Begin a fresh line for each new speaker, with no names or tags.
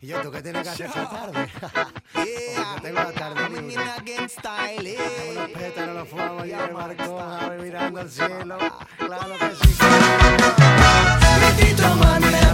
¿Y esto qué tienes que hacer esta tarde?
Yeah,
tengo la tarde
coming in against style,
Unos
eh.
pétalos, los fumamos allí en el balcón, Javi, mirando al cielo. Claro que sí.
Sweetito, man,